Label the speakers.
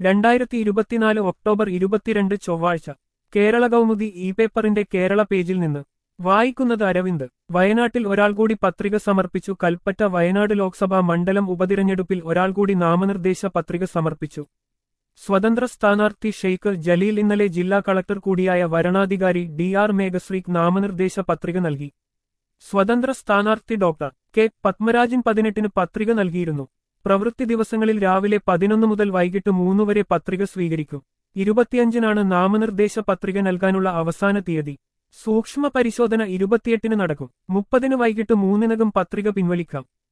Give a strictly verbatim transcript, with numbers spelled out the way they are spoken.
Speaker 1: രണ്ടായിരത്തി ഇരുപത്തിനാല് ഒക്ടോബർ ഇരുപത്തിരണ്ട് ചൊവ്വാഴ്ച കേരള കൗമുദി ഇ പേപ്പറിന്റെ കേരള പേജിൽ നിന്ന് വായിക്കുന്നത് അരവിന്ദ്. വയനാട്ടിൽ ഒരാൾ കൂടി പത്രിക സമർപ്പിച്ചു. കൽപ്പറ്റ വയനാട് ലോക്സഭാ മണ്ഡലം ഉപതിരഞ്ഞെടുപ്പിൽ ഒരാൾ കൂടി നാമനിർദ്ദേശ പത്രിക സമർപ്പിച്ചു. സ്വതന്ത്ര സ്ഥാനാർത്ഥി ഷെയ്ഖ് ജലീൽ ഇന്നലെ ജില്ലാ കളക്ടർ കൂടിയായ വരണാധികാരി ഡി ആർ മേഘശ്രീക്ക് നാമനിർദ്ദേശ പത്രിക നൽകി. സ്വതന്ത്ര സ്ഥാനാർത്ഥി ഡോക്ടർ കെ പത്മരാജൻ പതിനെട്ടിന് പത്രിക നൽകിയിരുന്നു. പ്രവൃത്തി ദിവസങ്ങളിൽ രാവിലെ പതിനൊന്ന് മുതൽ വൈകിട്ട് മൂന്ന് വരെ പത്രിക സ്വീകരിക്കും. ഇരുപത്തിയഞ്ചിനാണ് നാമനിർദ്ദേശ പത്രിക നൽകാനുള്ള അവസാന തീയതി. സൂക്ഷ്മ പരിശോധന ഇരുപത്തിയെട്ടിന് നടക്കും. മുപ്പതിന് വൈകിട്ട് മൂന്നിനകം പത്രിക പിൻവലിക്കാം.